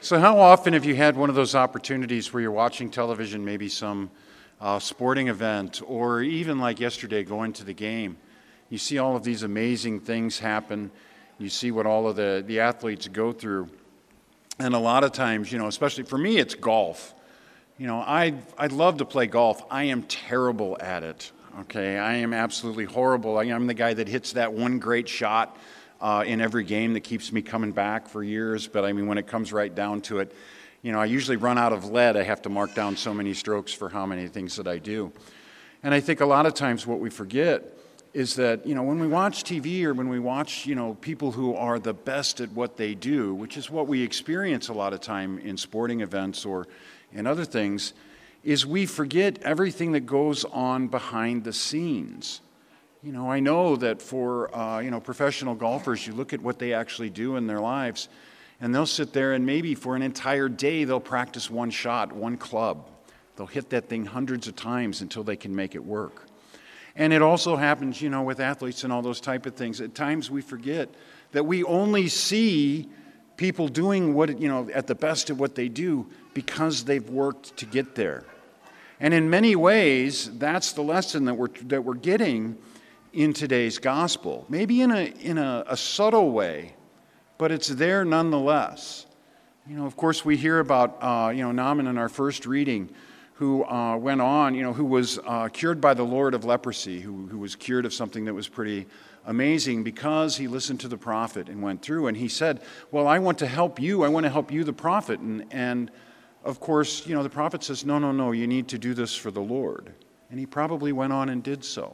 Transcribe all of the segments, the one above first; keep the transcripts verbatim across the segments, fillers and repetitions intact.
So how often have you had one of those opportunities where you're watching television, maybe some uh, sporting event, or even like yesterday going to the game? You see all of these amazing things happen. You see what all of the, the athletes go through. And a lot of times, you know, especially for me, it's golf. You know, I, I'd love to play golf. I am terrible at it, okay? I am absolutely horrible. I, I'm the guy that hits that one great shot Uh, in every game that keeps me coming back for years. But I mean, when it comes right down to it, you know, I usually run out of lead. I have to mark down so many strokes for how many things that I do. And I think a lot of times what we forget is that, you know, when we watch T V or when we watch, you know, people who are the best at what they do, which is what we experience a lot of time in sporting events or in other things, is we forget everything that goes on behind the scenes. You know, I know that for, uh, you know, professional golfers, you look at what they actually do in their lives, and they'll sit there and maybe for an entire day they'll practice one shot, one club. They'll hit that thing hundreds of times until they can make it work. And it also happens, you know, with athletes and all those type of things. At times we forget that we only see people doing what, you know, at the best at what they do because they've worked to get there. And in many ways, that's the lesson that we're, that we're getting in today's gospel, maybe in a in a, a subtle way, but it's there nonetheless. You know, of course, we hear about uh, you know Naaman in our first reading, who uh, went on, you know, who was uh, cured by the Lord of leprosy, who who was cured of something that was pretty amazing because he listened to the prophet and went through, and he said, "Well, I want to help you. I want to help you, the prophet." And and of course, you know, the prophet says, "No, no, no. You need to do this for the Lord," and he probably went on and did so.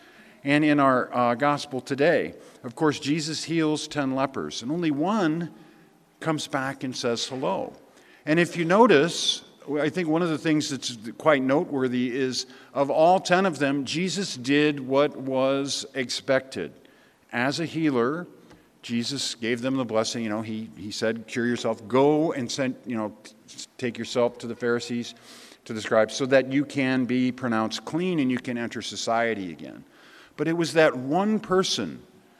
And in our uh, gospel today, of course, Jesus heals ten lepers, and only one comes back and says hello. And if you notice, I think one of the things that's quite noteworthy is of all ten of them, Jesus did what was expected. As a healer, Jesus gave them the blessing. You know, he, he said, cure yourself, go and send, you know, take yourself to the Pharisees, to the scribes, so that you can be pronounced clean and you can enter society again. But it was that one person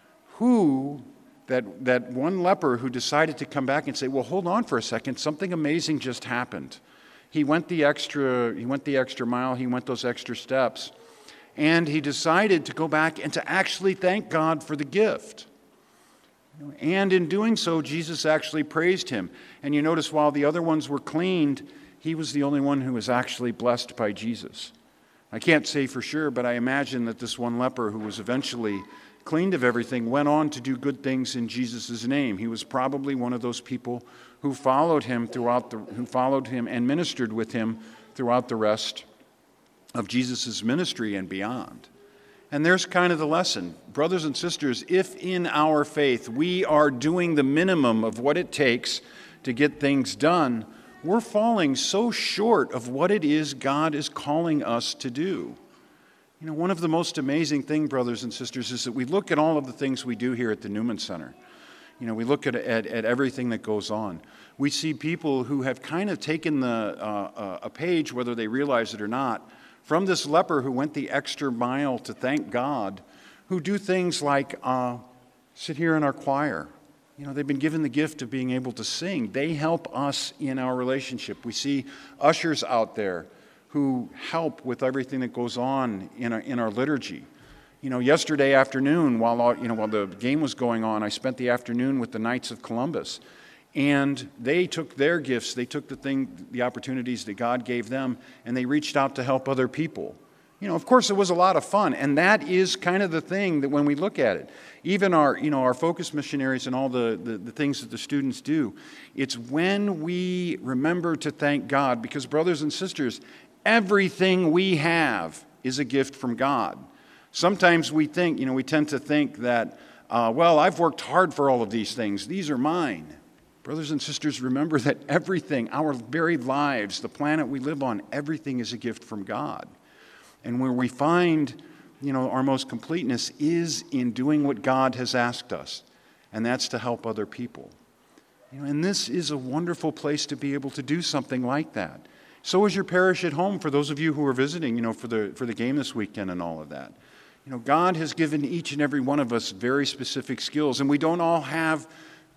who, that, that one leper who decided to come back and say, well, hold on for a second, something amazing just happened. He went the extra, he went the extra mile, he went those extra steps, and he decided to go back and to actually thank God for the gift. And in doing so, Jesus actually praised him. And you notice while the other ones were cleaned, he was the only one who was actually blessed by Jesus. I can't say for sure, but I imagine that this one leper who was eventually cleaned of everything went on to do good things in Jesus' name. He was probably one of those people who followed him throughout the, who followed him and ministered with him throughout the rest of Jesus' ministry and beyond. And there's kind of the lesson. Brothers and sisters, if in our faith we are doing the minimum of what it takes to get things done, we're falling so short of what it is God is calling us to do. You know, one of the most amazing things, brothers and sisters, is that we look at all of the things we do here at the Newman Center. You know, we look at, at, at everything that goes on. We see people who have kind of taken the, uh, a page, whether they realize it or not, from this leper who went the extra mile to thank God, who do things like uh, sit here in our choir. You know, they've been given the gift of being able to sing. They help us in our relationship. We see ushers out there who help with everything that goes on in our, in our liturgy. You know, yesterday afternoon, while you know while the game was going on, I spent the afternoon with the Knights of Columbus, and they took their gifts, they took the thing, the opportunities that God gave them, and they reached out to help other people. You know, of course, it was a lot of fun, and that is kind of the thing that when we look at it, even our, you know, our focus missionaries and all the, the, the things that the students do, it's when we remember to thank God, because brothers and sisters, everything we have is a gift from God. Sometimes we think, you know, we tend to think that, uh, well, I've worked hard for all of these things. These are mine. Brothers and sisters, remember that everything, our very lives, the planet we live on, everything is a gift from God. And where we find, you know, our most completeness is in doing what God has asked us, and that's to help other people. You know, and this is a wonderful place to be able to do something like that. So is your parish at home, for those of you who are visiting, you know, for the for the game this weekend and all of that. You know, God has given each and every one of us very specific skills, and we don't all have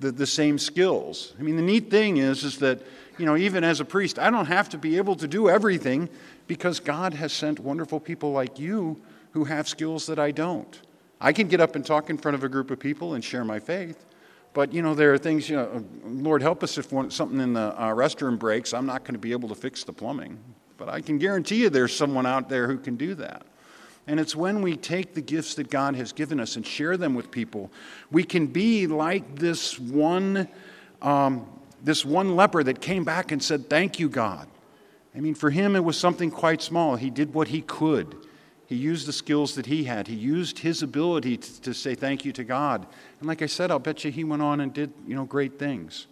the, the same skills. I mean, the neat thing is, is that, you know, even as a priest, I don't have to be able to do everything because God has sent wonderful people like you who have skills that I don't. I can get up and talk in front of a group of people and share my faith. But, you know, there are things, you know, Lord help us if one, something in the uh, restroom breaks, I'm not going to be able to fix the plumbing. But I can guarantee you there's someone out there who can do that. And it's when we take the gifts that God has given us and share them with people, we can be like this one, um, this one leper that came back and said, "Thank you, God." I mean, for him it was something quite small. He did what he could. He used the skills that he had. He used his ability to, to say thank you to God. And like I said, I'll bet you he went on and did, you know, great things.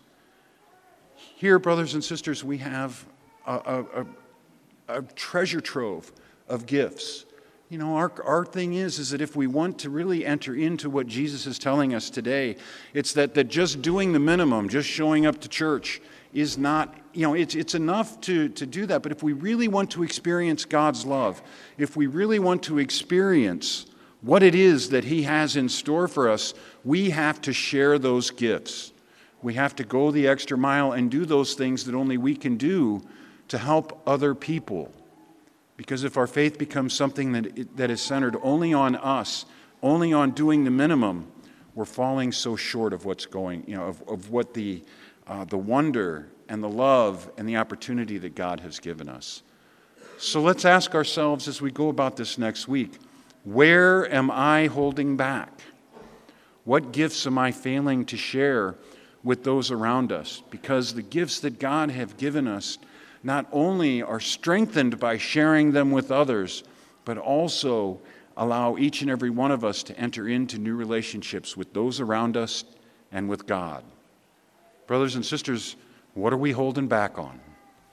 Here, brothers and sisters, we have a, a, a, a treasure trove of gifts. You know, our, our thing is, is that if we want to really enter into what Jesus is telling us today, it's that, that just doing the minimum, just showing up to church is not, you know, it's, it's enough to, to do that. But if we really want to experience God's love, if we really want to experience what it is that he has in store for us, we have to share those gifts. We have to go the extra mile and do those things that only we can do to help other people. Because if our faith becomes something that, that is centered only on us, only on doing the minimum, we're falling so short of what's going, you know, of, of what the, uh, the wonder and the love and the opportunity that God has given us. So let's ask ourselves as we go about this next week, where am I holding back? What gifts am I failing to share with those around us? Because the gifts that God has given us not only are strengthened by sharing them with others, but also allow each and every one of us to enter into new relationships with those around us and with God. Brothers and sisters, what are we holding back on?